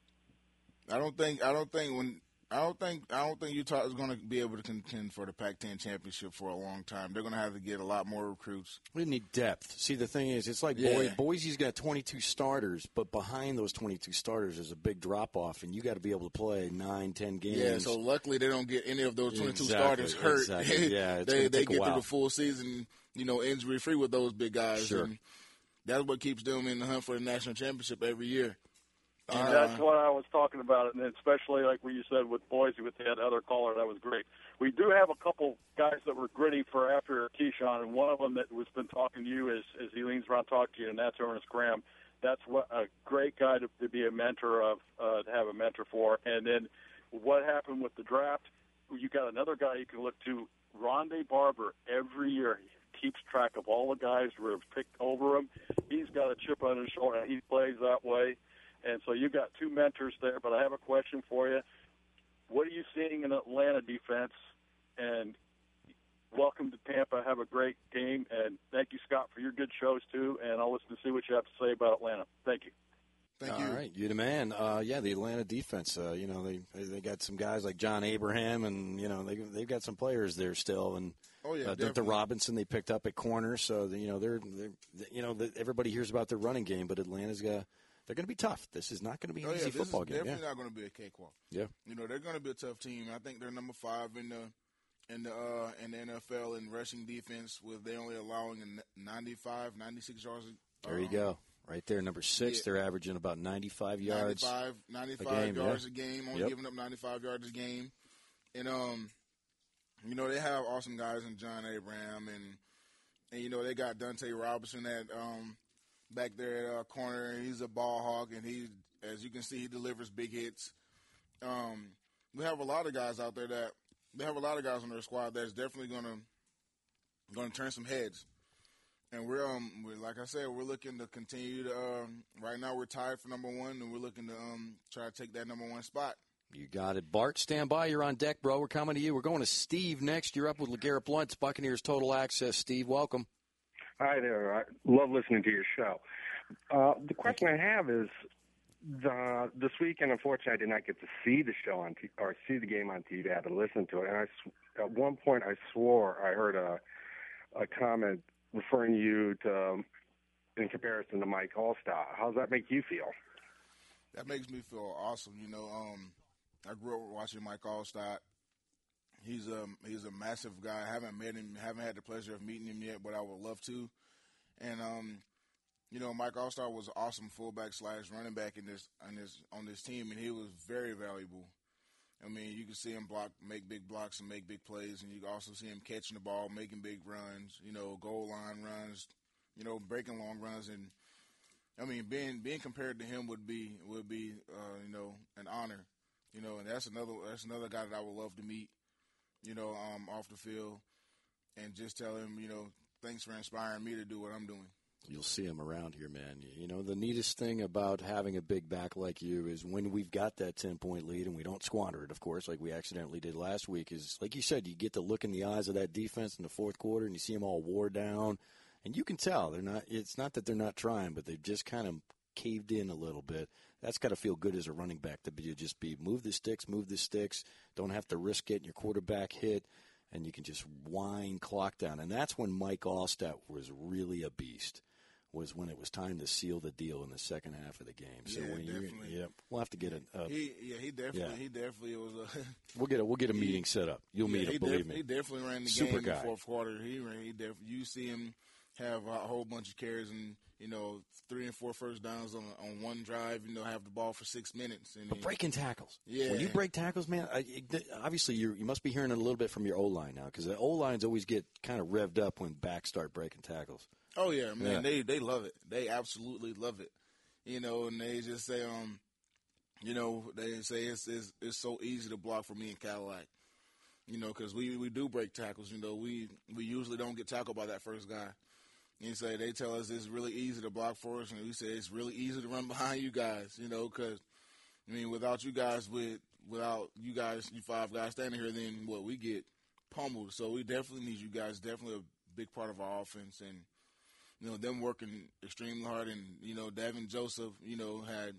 I don't think. I don't think when. I don't think I don't think Utah is going to be able to contend for the Pac ten championship for a long time. They're going to have to get a lot more recruits. We need depth. See, the thing is, it's like Yeah. Boise, Boise's got twenty-two starters, but behind those twenty-two starters is a big drop-off, and you got to be able to play nine, ten games. Yeah, so luckily they don't get any of those twenty-two Exactly, starters hurt. exactly. Yeah, it's they gonna they take a get while. through the full season, you know, injury-free with those big guys. Sure. And that's what keeps them in the hunt for the national championship every year. And Uh, that's what I was talking about, and especially like what you said with Boise, with that other caller, that was great. We do have a couple guys that were gritty for after Keyshawn, and one of them that was been talking to you as, as he leans around talking to you, and that's Ernest Graham. That's what a great guy to, to be a mentor of, uh, to have a mentor for. And then what happened with the draft? You got another guy you can look to, Rondé Barber. Every year he keeps track of all the guys who have picked over him. He's got a chip on his shoulder, and he plays that way. And so you've got two mentors there, but I have a question for you. What are you seeing in Atlanta defense? And welcome to Tampa. Have a great game. And thank you, Scott, for your good shows, too. And I'll listen to see what you have to say about Atlanta. Thank you. Thank All you. right, you the man. Uh, yeah, the Atlanta defense. Uh, you know, they they got some guys like John Abraham, and you know they they've got some players there still, and Oh, yeah, uh, the, the definitely. Robinson they picked up at corner. So the, you know they're, they're you know the, everybody hears about their running game, but Atlanta's got they're going to be tough. This is not going to be an Oh, yeah, easy this football is game. Yeah, definitely not going to be a cakewalk. yeah. You know, they're going to be a tough team. I think they're number five in the in the uh, in the N F L in rushing defense, with they only allowing a ninety-five, ninety-six yards. There you um, go, right there, number six. yeah. They're averaging about ninety-five yards. ninety-five, ninety-five a game, yards yeah. a game, only Yep. giving up ninety-five yards a game. And, um, you know, they have awesome guys in John Abraham, and, and you know, they got Dante Robinson at um, back there at uh, corner. He's a ball hawk, and he, as you can see, he delivers big hits. Um, we have a lot of guys out there that, they have a lot of guys on their squad that's definitely going to going to turn some heads. And we're, um, we're, like I said, we're looking to continue to, um, right now we're tied for number one, and we're looking to um, try to take that number one spot. You got it. Bart, stand by. You're on deck, bro. We're coming to you. We're going to Steve next. You're up with LeGarrette Blount, Buccaneers Total Access. Steve, welcome. Hi there. I love listening to your show. Uh, the question I have is, the, this weekend, unfortunately, I did not get to see the show on t- or see the game on T V. I had to listen to it. And I, at one point, I swore I heard a, a comment referring you to, um, in comparison to Mike Allstott. How does that make you feel? That makes me feel awesome. You know, um, I grew up watching Mike Allstott. He's a he's a massive guy. I haven't met him, haven't had the pleasure of meeting him yet, but I would love to. And um, you know, Mike Allstott was an awesome fullback slash running back in this on this on this team, and he was very valuable. I mean, you can see him block, make big blocks, and make big plays, and you can also see him catching the ball, making big runs. You know, goal line runs. You know, breaking long runs, and I mean, being being compared to him would be would be uh, you know, an honor. You know, and that's another that's another guy that I would love to meet. You know, um, off the field, and just tell him, you know, thanks for inspiring me to do what I'm doing. You'll see him around here, man. You know, the neatest thing about having a big back like you is when we've got that ten-point lead, and we don't squander it, of course, like we accidentally did last week, is, like you said, you get to look in the eyes of that defense in the fourth quarter, and you see them all wore down. And you can tell they're not. It's not that they're not trying, but they've just kind of caved in a little bit. That's got to feel good as a running back to be just be move the sticks, move the sticks. Don't have to risk getting your quarterback hit, and you can just wind clock down. And that's when Mike Allstott was really a beast. Was when it was time to seal the deal in the second half of the game. So yeah, when definitely. You, yeah, we'll have to get a. Uh, he yeah he definitely yeah. he definitely was a. we'll get a we'll get a meeting set up. You'll yeah, meet him, believe me. He definitely ran the Super game guy. in the fourth quarter. He ran. He def, you see him have a whole bunch of carries and, you know, three and four first downs on on one drive, you know, have the ball for six minutes. And but breaking tackles. Yeah. When you break tackles, man, I, obviously you you must be hearing it a little bit from your O-line now, because the O-lines always get kind of revved up when backs start breaking tackles. Oh, yeah, man, yeah. they they love it. They absolutely love it. You know, and they just say, um, you know, they say it's it's, it's so easy to block for me in Cadillac. You know, because we, we do break tackles. You know, we, we usually don't get tackled by that first guy. And say they tell us it's really easy to block for us, and we say it's really easy to run behind you guys. You know, because I mean, without you guys, with without you guys, you five guys standing here, then what we get pummeled. So we definitely need you guys. Definitely a big part of our offense, and you know them working extremely hard. And you know, Davin Joseph, you know, had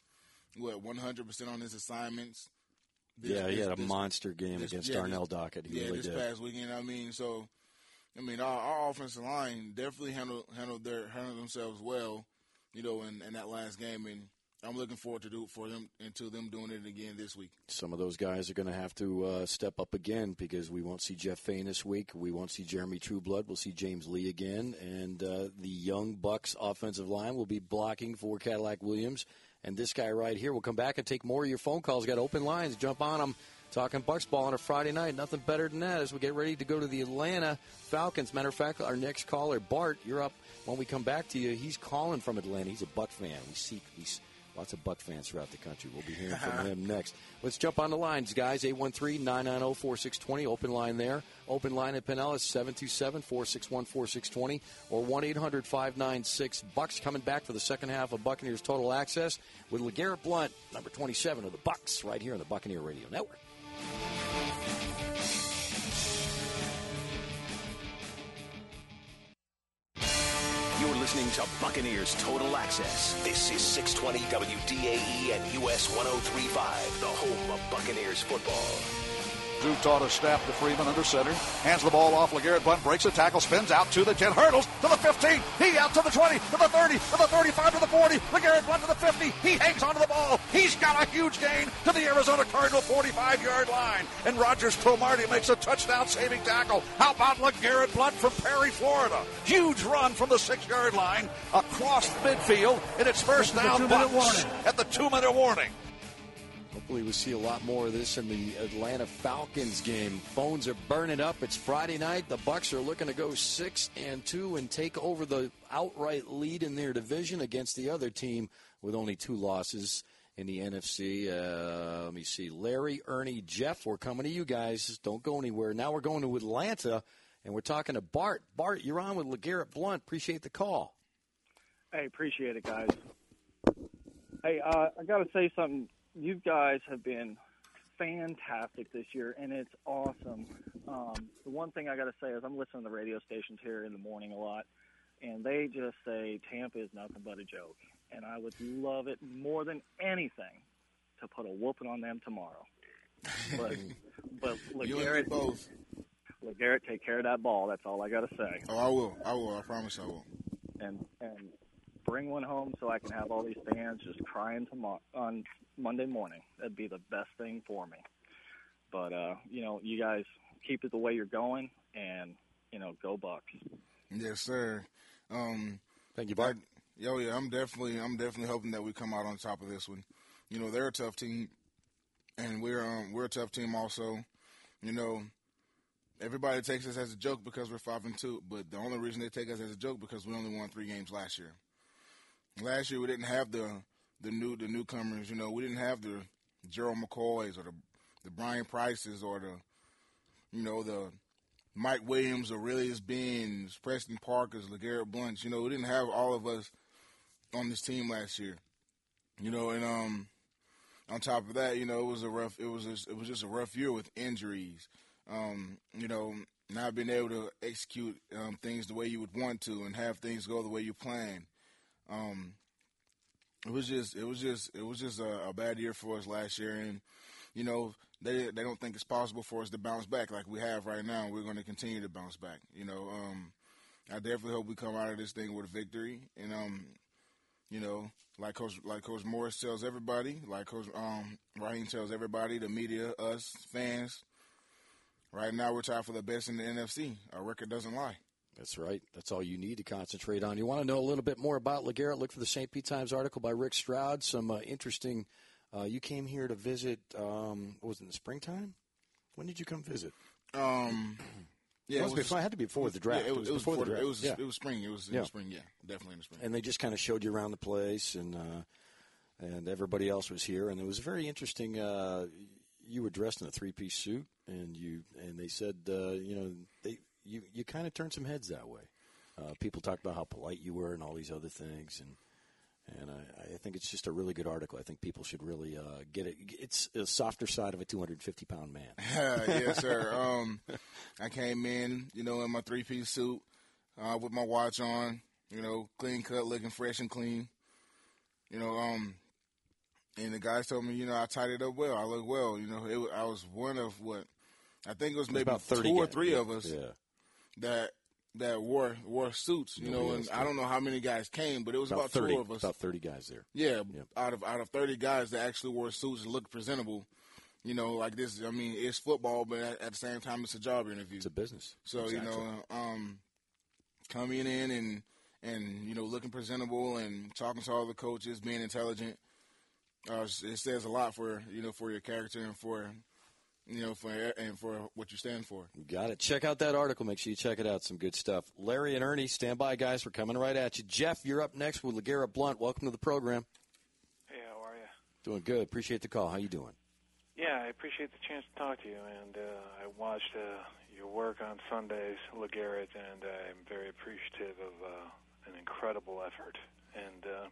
what one hundred percent on his assignments. This, yeah, he this, had a this, monster game this, against yeah, Darnell this, Dockett. He yeah, really this did. past weekend. I mean, so I mean, our, our offensive line definitely handled handled their handled themselves well, you know, in, in that last game, and I'm looking forward to do for them into them doing it again this week. Some of those guys are going to have to uh, step up again, because we won't see Jeff Fain this week. We won't see Jeremy Trueblood. We'll see James Lee again, and uh, the young Bucks offensive line will be blocking for Cadillac Williams. And this guy right here will come back and take more of your phone calls. Got open lines. Jump on them. Talking Bucks ball on a Friday night. Nothing better than that as we get ready to go to the Atlanta Falcons. Matter of fact, our next caller, Bart, you're up when we come back to you. He's calling from Atlanta. He's a Buck fan. We see these lots of Buck fans throughout the country. We'll be hearing from him next. Let's jump on the lines, guys. eight one three, nine nine zero, four six two zero. Open line there. Open line at Pinellas, seven two seven, four six one, four six two zero or one eight hundred, five nine six, Bucks. Coming back for the second half of Buccaneers Total Access with LeGarrette Blount, number twenty-seven of the Bucks, right here on the Buccaneer Radio Network. You're listening to Buccaneers Total Access. This is six twenty W D A E and U S one oh three point five, the home of Buccaneers football. Drew taught a snap to Freeman under center. Hands the ball off. LeGarrette Blount breaks a tackle, spins out to the ten, hurdles to the fifteen. He out to the twenty, to the thirty, to the thirty-five, to the forty. LeGarrette Blount to the fifty. He hangs onto the ball. He's got a huge gain to the Arizona Cardinal forty-five-yard line. And Rogers Cromartie makes a touchdown-saving tackle. How about LeGarrette Blount from Perry, Florida? Huge run from the six-yard line across midfield, and it's first down Bucks at the two-minute warning. Hopefully we'll see a lot more of this in the Atlanta Falcons game. Phones are burning up. It's Friday night. The Bucs are looking to go six and two and take over the outright lead in their division against the other team with only two losses in the N F C. Uh, let me see. Larry, Ernie, Jeff, we're coming to you guys. Don't go anywhere. Now we're going to Atlanta, And we're talking to Bart. Bart, you're on with LeGarrette Blount. Appreciate the call. Hey, appreciate it, guys. Hey, uh, I got to say something. You guys have been fantastic this year, and it's awesome. Um, the one thing I got to say is I'm listening to the radio stations here in the morning a lot, and they just say Tampa is nothing but a joke. And I would love it more than anything to put a whooping on them tomorrow. But, but LeGarrette, both. LeGarrette, take care of that ball. That's all I got to say. Oh, I will. I will. I promise I will. And and bring one home so I can have all these fans just crying tomorrow on Monday morning. That'd be the best thing for me. But uh, you know, you guys keep it the way you're going, and you know, go Bucks. Yes, sir. Um, Thank you, Bart. Yo, yeah, I'm definitely, I'm definitely hoping that we come out on top of this one. You know, they're a tough team, and we're um, we're a tough team also. You know, everybody takes us as a joke because we're five and two, but the only reason they take us as a joke because we only won three games last year. Last year we didn't have the the new the newcomers. You know, we didn't have the Gerald McCoys or the the Brian Prices or the you know the Mike Williams, Aurelius Benz, Preston Parkers, LeGarrette Blount. You know, we didn't have all of us on this team last year. You know, and um, on top of that, you know, it was a rough. It was just, it was just a rough year with injuries. Um, you know, not being able to execute um, things the way you would want to and have things go the way you plan. Um, it was just, it was just, it was just a, a bad year for us last year, and you know, they they don't think it's possible for us to bounce back like we have right now. We're going to continue to bounce back. You know, um, I definitely hope we come out of this thing with a victory. And um, you know, like Coach like Coach Morris tells everybody, like Coach um, Raheem tells everybody, the media, us fans. Right now, we're tied for the best in the N F C. Our record doesn't lie. That's right. That's all you need to concentrate on. You want to know a little bit more about LeGarrette? Look for the Saint Pete Times article by Rick Stroud. Some uh, interesting. Uh, you came here to visit. Um, what was it in the springtime? When did you come visit? Um, yeah, it was, it was before. It had to be before the draft. Yeah, it, was, it was before, before the draft. It was. Yeah. It was spring. It was in yeah. the spring. Yeah, definitely in the spring. And they just kind of showed you around the place, and uh, and everybody else was here, and it was very interesting. Uh, you were dressed in a three-piece suit, and you and they said, uh, you know, they you you kind of turned some heads that way. Uh, people talked about how polite you were and all these other things, and and I, I think it's just a really good article. I think people should really uh, get it. It's a softer side of a two hundred fifty pound man. Yes, sir. Um, I came in, you know, in my three-piece suit uh, with my watch on, you know, clean cut, looking fresh and clean. You know, um, and the guys told me, you know, I tied it up well. I look well. You know, it, I was one of what I think it was maybe about two or guys. three of us yeah. that that wore wore suits. You Yeah, know, yeah, and it's I good. don't know how many guys came, but it was About, about, thirty, two of us. about thirty guys there. Yeah, Yep. out of out of thirty guys that actually wore suits and looked presentable. You know, like this. I mean, it's football, but at, at the same time, it's a job interview. It's a business. So Exactly. you know, um, coming in and and you know looking presentable and talking to all the coaches, being intelligent, uh, it says a lot for you know for your character and for you know for and for what you stand for. You got it. Check out that article. Make sure you check it out. Some good stuff. Larry and Ernie, stand by, guys. We're coming right at you. Jeff, you're up next with LeGarrette Blount. Welcome to the program. Hey, how are you? Doing good. Appreciate the call. How you doing? Yeah, I appreciate the chance to talk to you, and uh, I watched uh, your work on Sundays, LeGarrette, and I'm very appreciative of uh, an incredible effort. And uh,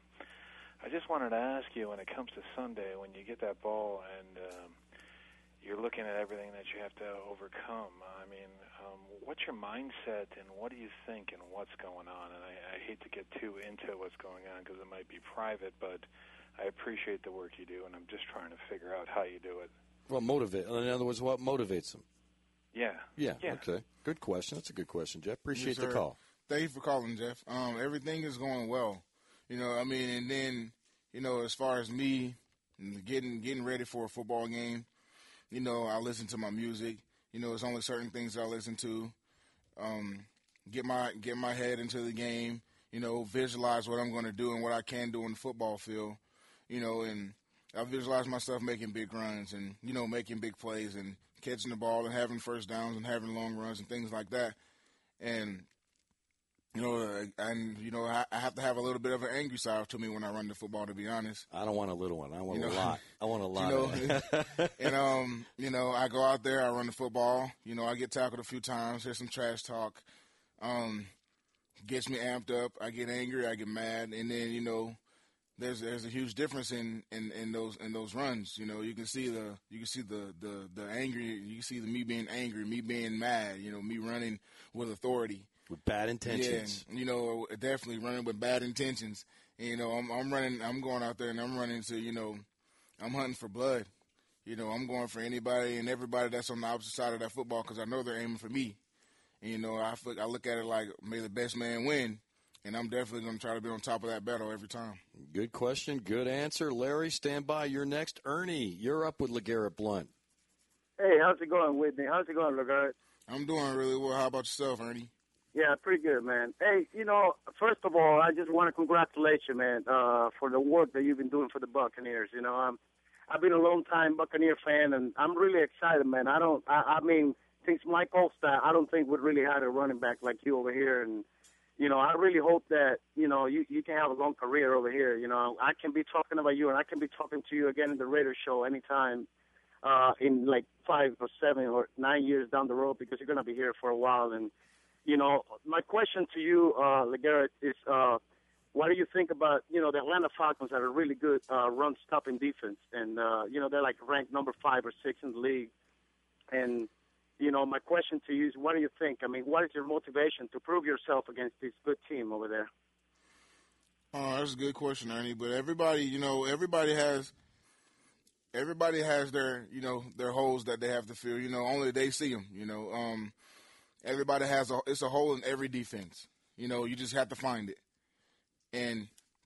I just wanted to ask you, when it comes to Sunday, when you get that ball and um, you're looking at everything that you have to overcome, I mean, um, what's your mindset, and what do you think, and what's going on? And I, I hate to get too into what's going on because it might be private, but I appreciate the work you do, and I'm just trying to figure out how you do it. Well, motivate. In other words, what motivates them? Yeah. Yeah. Yeah. Okay. Good question. That's a good question, Jeff. Appreciate Yes, the sir. call. Thank you for calling, Jeff. Um, everything is going well. You know, I mean, and then you know, as far as me getting getting ready for a football game, you know, I listen to my music. You know, there's only certain things I listen to. Um, get my get my head into the game. You know, visualize what I'm going to do and what I can do in the football field. You know, and I visualize myself making big runs and, you know, making big plays and catching the ball and having first downs and having long runs and things like that. And You know, and you know, I, I have to have a little bit of an angry side to me when I run the football. To be honest, I don't want a little one. I want you know, a lot. I want a lot. You know, and um, you know, I go out there, I run the football. You know, I get tackled a few times. There's some trash talk. Um, gets me amped up. I get angry. I get mad, and then you know, there's there's a huge difference in, in, in those in those runs. You know, you can see the you can see the, the, the angry. You can see the me being angry, me being mad. You know, me running with authority. With bad intentions. Yeah, you know, definitely running with bad intentions. And, you know, I'm, I'm running, I'm going out there and I'm running to, you know, I'm hunting for blood. You know, I'm going for anybody and everybody that's on the opposite side of that football because I know they're aiming for me. And, you know, I, I look at it like, may the best man win. And I'm definitely going to try to be on top of that battle every time. Good question. Good answer. Larry, stand by. You're next. Ernie, you're up with LeGarrette Blount. Hey, how's it going, Whitney? How's it going, LeGarrette? I'm doing really well. How about yourself, Ernie? Yeah, pretty good, man. Hey, you know, first of all, I just want to congratulate you, man, uh, for the work that you've been doing for the Buccaneers. You know, I'm, I've been a long-time Buccaneer fan, and I'm really excited, man. I don't, I, I mean, since Mike Olstad, I don't think we really had a running back like you over here, and you know, I really hope that you know you you can have a long career over here. You know, I can be talking about you, and I can be talking to you again in the Raiders show anytime. Uh, in like five or seven or nine years down the road, because you're going to be here for a while, and you know, my question to you, uh, LeGarrette, is uh, what do you think about, you know, the Atlanta Falcons are a really good uh, run-stopping defense, and, uh, you know, they're like ranked number five or six in the league. And, you know, my question to you is what do you think? I mean, what is your motivation to prove yourself against this good team over there? Oh, that's a good question, Ernie. But everybody, you know, everybody has everybody has their, you know, their holes that they have to fill. You know, only they see them, you know. Um Everybody has a it's a hole in every defense. You know, you just have to find it. And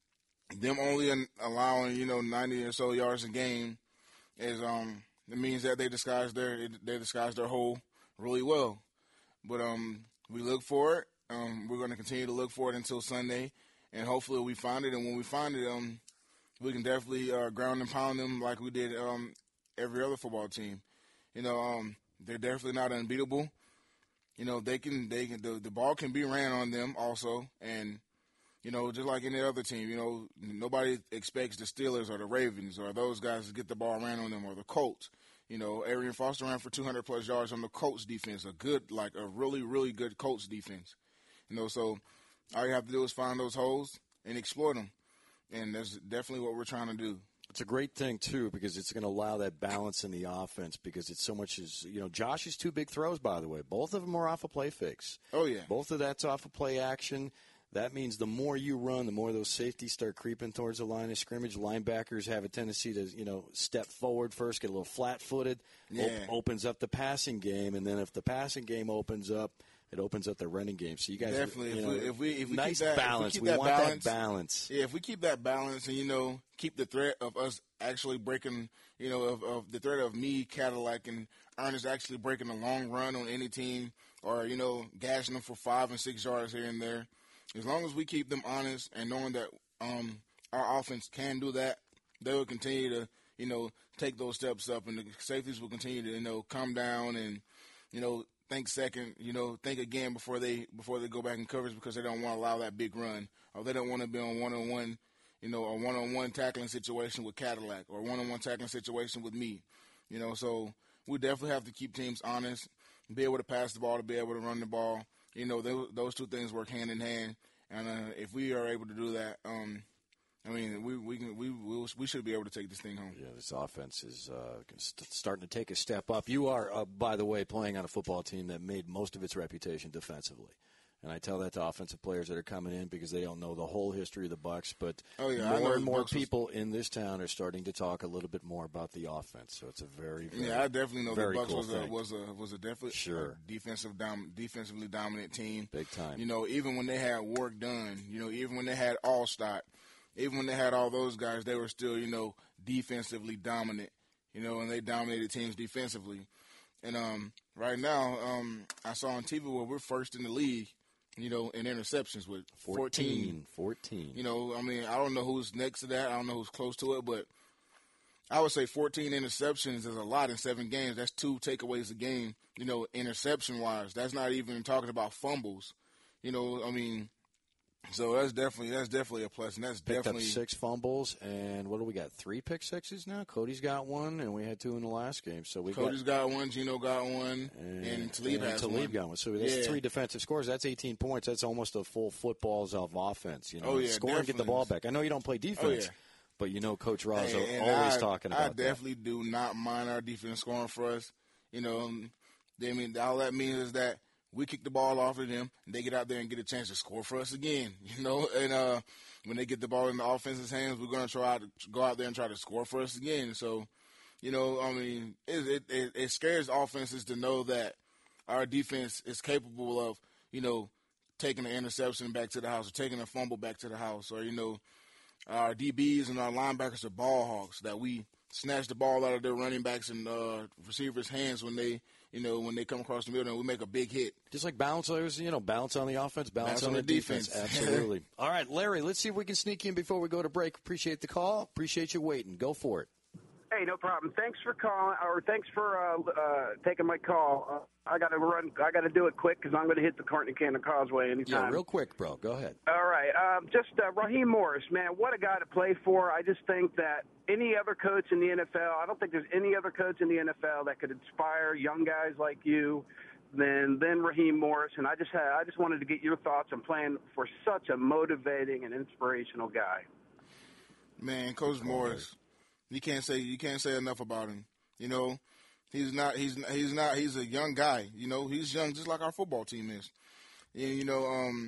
them only allowing, you know, ninety or so yards a game is um it means that they disguise their they disguise their hole really well. But um we look for it. Um we're going to continue to look for it until Sunday, and hopefully we find it. And when we find it, um we can definitely uh, ground and pound them like we did um every other football team. You know, um they're definitely not unbeatable. You know, they can, they can, the, the ball can be ran on them also. And, you know, just like any other team, you know, nobody expects the Steelers or the Ravens or those guys to get the ball ran on them, or the Colts. You know, Arian Foster ran for two hundred plus yards on the Colts defense, a good, like a really, really good Colts defense. You know, so all you have to do is find those holes and exploit them. And that's definitely what we're trying to do. It's a great thing, too, because it's going to allow that balance in the offense, because it's so much as, you know, Josh's two big throws, by the way, both of them are off a play fix. Oh, yeah. Both of that's off a play action. That means the more you run, the more those safeties start creeping towards the line of scrimmage. Linebackers have a tendency to, you know, step forward first, get a little flat-footed, yeah. op- opens up the passing game, and then if the passing game opens up, it opens up the running game. So you guys, definitely, you if, know, we, if we if we nice keep that balance. if we, keep we that want balance, that balance. Yeah, if we keep that balance, and you know, keep the threat of us actually breaking, you know, of, of the threat of me, Cadillac, and Ernest actually breaking a long run on any team, or you know, gashing them for five and six yards here and there. As long as we keep them honest and knowing that um, our offense can do that, they will continue to, you know, take those steps up, and the safeties will continue to, you know, come down and, you know, think second, you know, think again before they before they go back in coverage, because they don't want to allow that big run, or they don't want to be on one-on-one, you know, a one-on-one tackling situation with Cadillac, or a one-on-one tackling situation with me, you know. So we definitely have to keep teams honest, be able to pass the ball, to be able to run the ball. You know, they, those two things work hand in hand, and uh, if we are able to do that, um, I mean, we we can, we we'll, we should be able to take this thing home. Yeah, this offense is uh, starting to take a step up. You are, uh, by the way, playing on a football team that made most of its reputation defensively, and I tell that to offensive players that are coming in because they don't know the whole history of the Bucs. But oh, yeah, more and more people was... in this town are starting to talk a little bit more about the offense. So it's a very, very yeah, I definitely know the Bucs cool was thing. a was a was a definitely sure a defensive dom- defensively dominant team, big time. You know, even when they had work done, you know, even when they had Allstott. Even when they had all those guys, they were still, you know, defensively dominant, you know, and they dominated teams defensively. And um, right now, um, I saw on T V where we're first in the league, you know, in interceptions with fourteen. fourteen. You know, I mean, I don't know who's next to that. I don't know who's close to it, but I would say fourteen interceptions is a lot in seven games. That's two takeaways a game, you know, interception-wise. That's not even talking about fumbles. You know, I mean, So that's definitely that's definitely a plus, and that's Picked definitely up six fumbles, and what do we got? Three pick sixes now. Cody's got one, and we had two in the last game. So we Cody's got, got one, Gino got one, and, and Talib and has Talib one. got one. So that's yeah. three defensive scores. That's eighteen points. That's almost a full footballs of offense. You know, Oh, yeah, score and get the definitely. ball back. I know you don't play defense, Oh, yeah. but you know Coach Ross Hey, are and always I, talking I about that. definitely do not mind our defense scoring for us. You know, they mean all that means is that we kick the ball off of them, and they get out there and get a chance to score for us again. You know, and uh, when they get the ball in the offense's hands, we're going to try to go out there and try to score for us again. So, you know, I mean, it, it, it, it scares offenses to know that our defense is capable of, you know, taking an interception back to the house or taking a fumble back to the house, or, you know, our D Bs and our linebackers are ball hawks, that we snatch the ball out of their running backs and uh, receivers' hands when they, you know, when they come across the middle, and we make a big hit. Just like balance, you know, balance on the offense, balance, Balance on, on the the defense. defense. Absolutely. All right, Larry, let's see if we can sneak in before we go to break. Appreciate the call. Appreciate you waiting. Go for it. Hey, no problem. Thanks for calling, or thanks for uh, uh, taking my call. Uh, I got to run. I got to do it quick because I'm going to hit the Courtney Cannon Causeway anytime. Yeah, real quick, bro. Go ahead. All right. Um, just uh, Raheem Morris, man, what a guy to play for. I just think that any other coach in the N F L, I don't think there's any other coach in the N F L that could inspire young guys like you than than Raheem Morris. And I just had, I just wanted to get your thoughts on playing for such a motivating and inspirational guy. Man, Coach Morris, you can't say you can't say enough about him. You know, he's not he's he's not he's a young guy. You know, he's young just like our football team is. And, you know, um,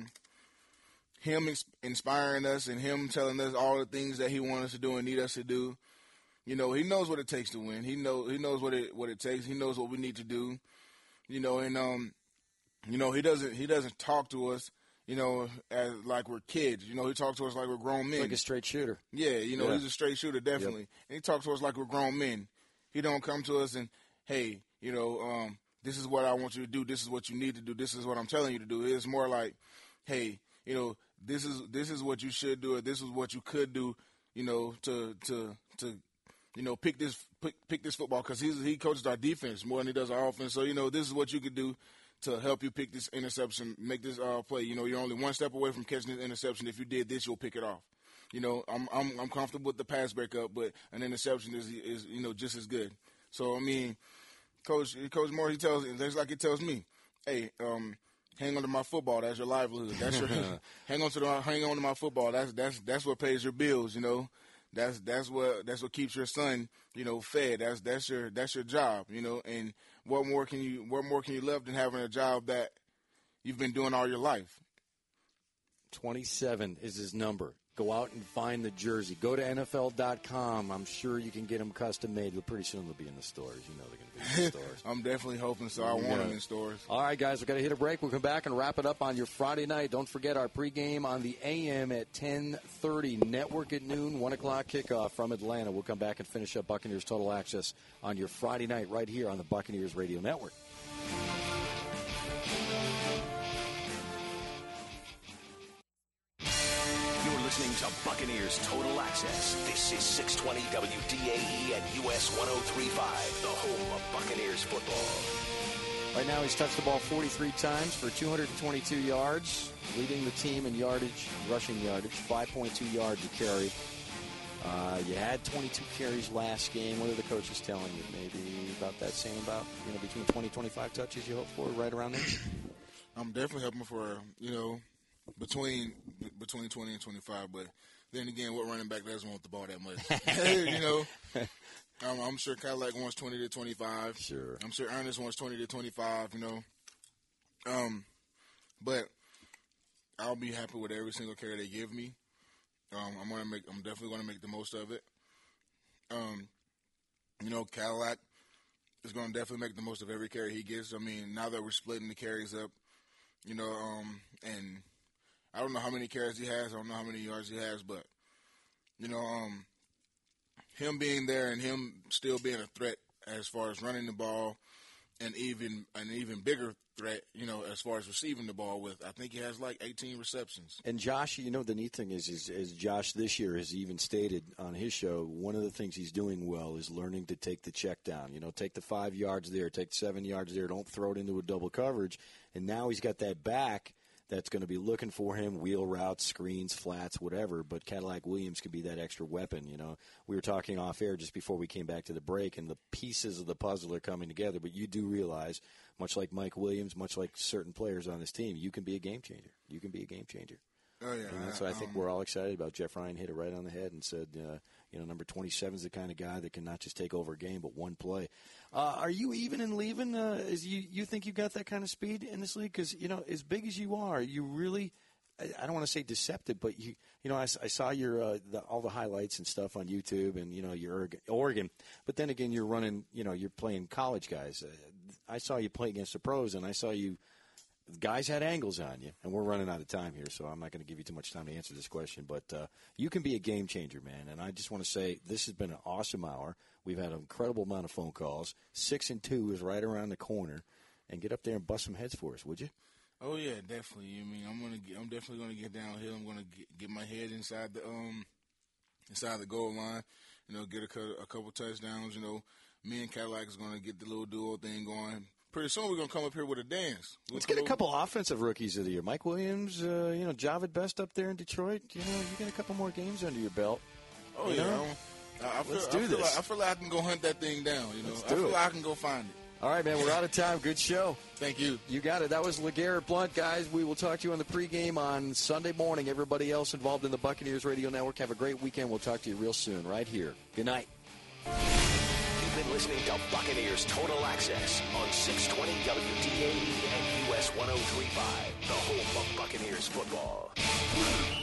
him inspiring us and him telling us all the things that he wants us to do and need us to do. You know, he knows what it takes to win. He know he knows what it what it takes. He knows what we need to do. You know, and um, you know, he doesn't he doesn't talk to us, you know, as like we're kids. You know, he talks to us like we're grown men. Like a straight shooter. Yeah, you know, Yeah. he's a straight shooter, definitely. Yep. And he talks to us like we're grown men. He don't come to us and, hey, you know, um, this is what I want you to do. This is what you need to do. This is what I'm telling you to do. It's more like, hey, you know, this is this is what you should do, or this is what you could do, you know, to to to, you know, pick this pick, pick this football, because he's he coaches our defense more than he does our offense. So, you know, this is what you could do to help you pick this interception, make this uh, play. You know, you're only one step away from catching this interception. If you did this, you'll pick it off. You know, I'm I'm I'm comfortable with the pass breakup, but an interception is is you know just as good. So I mean, Coach Coach Moore, he tells just like he tells me, hey, um, hang on to my football. That's your livelihood. That's your hang on to the hang on to my football. That's that's that's what pays your bills. You know, that's that's what that's what keeps your son, you know, fed. That's that's your that's your job. You know, and what more can you what more can you love than having a job that you've been doing all your life? twenty-seven is his number. Go out and find the jersey. Go to N F L dot com. I'm sure you can get them custom made. Pretty soon they'll be in the stores. You know they're going to be in the stores. I'm definitely hoping so. I want Yeah. them in stores. All right, guys, we've got to hit a break. We'll come back and wrap it up on your Friday night. Don't forget our pregame on the A M at ten thirty. Network at noon, one o'clock kickoff from Atlanta. We'll come back and finish up Buccaneers Total Access on your Friday night right here on the Buccaneers Radio Network. You're listening to Buccaneers Total Access. This is six twenty W D A E and U S one oh three point five, the home of Buccaneers football. Right now he's touched the ball forty-three times for two hundred twenty-two yards, leading the team in yardage, rushing yardage, five point two yards a carry. Uh, you had twenty-two carries last game. What are the coaches telling you? Maybe about that same about, you know, between twenty, twenty-five touches you hope for, right around there? I'm definitely hoping for, you know, between between twenty and twenty-five. But then again, what running back doesn't want the ball that much? You know, I'm, I'm sure Cadillac wants twenty to twenty-five. Sure. I'm sure Ernest wants twenty to twenty-five. You know, um, but I'll be happy with every single carry they give me. Um, I'm gonna make. I'm definitely gonna make the most of it. Um, you know, Cadillac is gonna definitely make the most of every carry he gets. I mean, now that we're splitting the carries up, you know, um, and I don't know how many carries he has. I don't know how many yards he has, but you know, um, him being there and him still being a threat as far as running the ball, and even an even bigger threat, you know, as far as receiving the ball with. I think he has like eighteen receptions. And Josh, you know, the neat thing is, is, is Josh this year has even stated on his show, one of the things he's doing well is learning to take the check down. You know, take the five yards there, take seven yards there, don't throw it into a double coverage. And now he's got that back that's going to be looking for him, wheel routes, screens, flats, whatever. But Cadillac Williams can be that extra weapon. You know, we were talking off air just before we came back to the break, and the pieces of the puzzle are coming together. But you do realize, much like Mike Williams, much like certain players on this team, you can be a game changer. You can be a game changer. Oh, yeah. And that's what I think um, we're all excited about. Jeff Ryan hit it right on the head and said, uh, you know, number twenty-seven is the kind of guy that can not just take over a game, but one play. Uh, are you even in leaving? Uh, is you, you think you got that kind of speed in this league? Because, you know, as big as you are, you really, I, I don't want to say deceptive, but, you you know, I, I saw your uh, the, all the highlights and stuff on YouTube and, you know, your Oregon. But then again, you're running, you know, you're playing college guys. Uh, I saw you play against the pros, and I saw you. Guys had angles on you, and we're running out of time here, so I'm not going to give you too much time to answer this question. But uh, you can be a game changer, man. And I just want to say this has been an awesome hour. We've had an incredible amount of phone calls. Six and two is right around the corner, and get up there and bust some heads for us, would you? Oh yeah, definitely. I mean, I'm gonna, get, I'm definitely gonna get downhill. I'm gonna get, get my head inside the um, inside the goal line. You know, get a, a couple touchdowns. You know, me and Cadillac is gonna get the little duo thing going. Pretty soon we're going to come up here with a dance. We'll Let's get a couple offensive rookies of the year. Mike Williams, uh, you know, Javid Best up there in Detroit. You know, you get a couple more games under your belt. Oh, you yeah. know? I, I feel, Let's do I feel this. Like, I feel like I can go hunt that thing down, you know. Let's I do feel it. like I can go find it. All right, man, we're out of time. Good show. Thank you. You got it. That was LeGarrette Blount, guys. We will talk to you on the pregame on Sunday morning. Everybody else involved in the Buccaneers Radio Network, have a great weekend. We'll talk to you real soon right here. Good night. You've been listening to Buccaneers Total Access on six twenty W D A E and U S one oh three point five, the home of Buccaneers football.